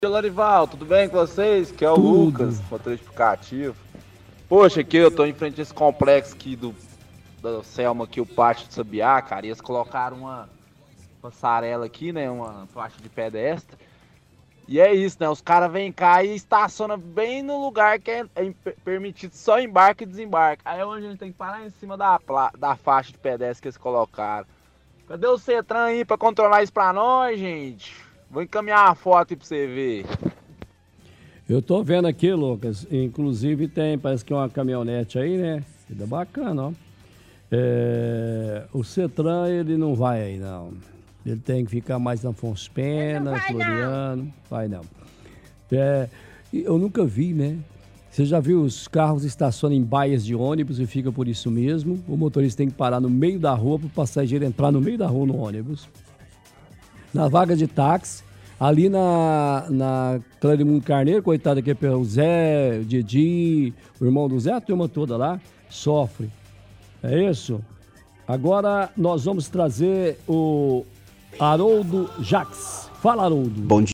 Lorival, tudo bem com vocês? Que é o Tudo. Lucas, motorista aplicativo. Poxa, aqui eu tô em frente a esse complexo aqui da Selma, aqui, o Pátio de Sabiá, cara, e eles colocaram uma passarela aqui, né, uma faixa de pedestre. E é isso, né, os caras vêm cá e estacionam bem no lugar que é permitido só embarque e desembarque. Aí é onde a gente tem que parar em cima da faixa de pedestre que eles colocaram. Cadê o Cetran aí pra controlar isso pra nós, gente? Vou encaminhar uma foto aí pra você ver. Eu tô vendo aqui, Lucas, inclusive parece que uma caminhonete aí, né? Ainda bacana, ó. O Cetran, ele não vai aí, não. Ele tem que ficar mais na Afonso Pena, Floriano. Vai não. Eu nunca vi, né? Você já viu os carros estacionam em baias de ônibus e fica por isso mesmo? O motorista tem que parar no meio da rua para o passageiro entrar no meio da rua no ônibus. Na vaga de táxi, ali na Clarimundo Carneiro, coitado aqui, o Zé, o Didi, o irmão do Zé, a turma toda lá, sofre. É isso? Agora nós vamos trazer o Haroldo Jaques. Fala, Haroldo. Bom dia.